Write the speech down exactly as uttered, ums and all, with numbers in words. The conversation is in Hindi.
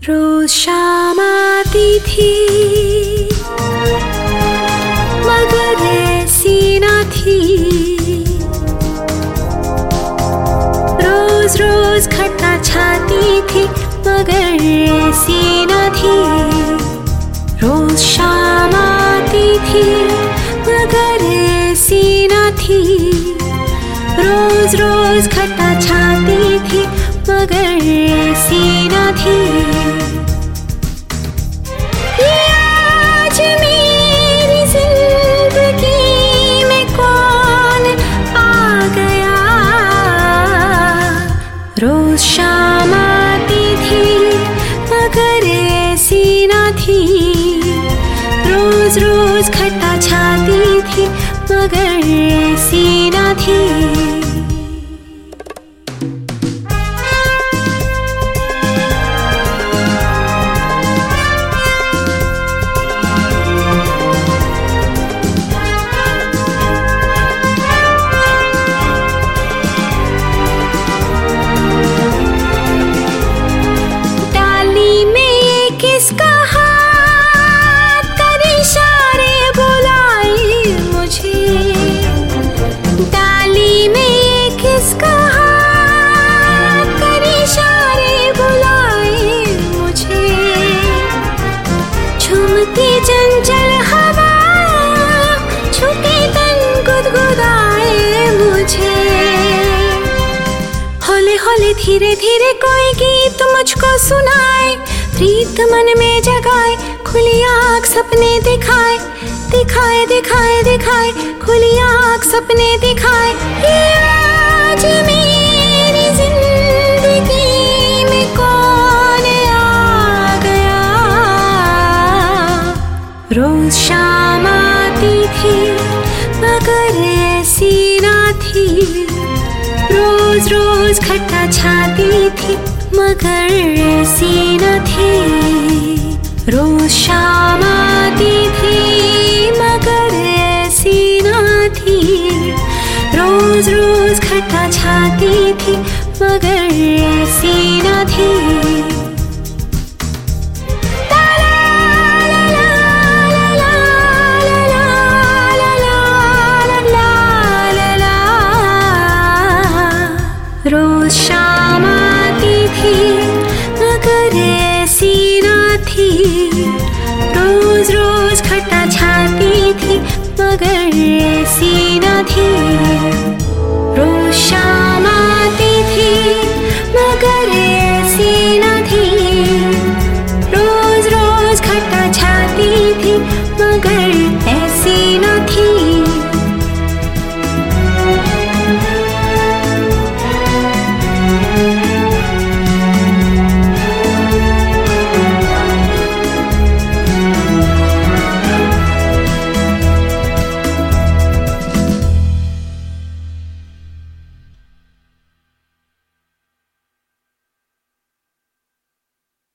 रोज शाम आती थी मगर ऐसी न थी। रोज रोज खट्टा छाती थी मगर ऐसी न थी। रोज शाम आती थी मगर ऐसी न थी। रोज रोज खट्टा छाती थी मगर ऐसी न थी। ये आज मेरी जिंदगी में कौन आ गया। रोज शाम आती थी मगर ऐसी न थी। रोज रोज खट्टा छाती थी मगर ऐसी न थी। किसका हाथ कर इशारे बुलाए मुझे। डाली में किसका हाथ कर इशारे बुलाए मुझे। झूमती चंचल हवा छुके तन गुदगुदाए मुझे। हौले हौले धीरे धीरे कोई गीत मुझको सुनाए। प्रीत मन में जगाए खुली आँख सपने दिखाए। दिखाए दिखाए दिखाए खुली आँख सपने दिखाए। ये आज मेरी जिंदगी में कौन आ गया। रोज शाम आती थी मगर ऐसी न थी। रोज रोज खट्टा छाती थी मगर ऐसी न थी। रोज शाम आती थी मगर ऐसी न थी। रोज रोज खट्टा छाती थी मगर ऐसी न थी। रोज शाम आती थी मगर ऐसी न थी। रोज रोज खट्टा छाती थी मगर ऐसी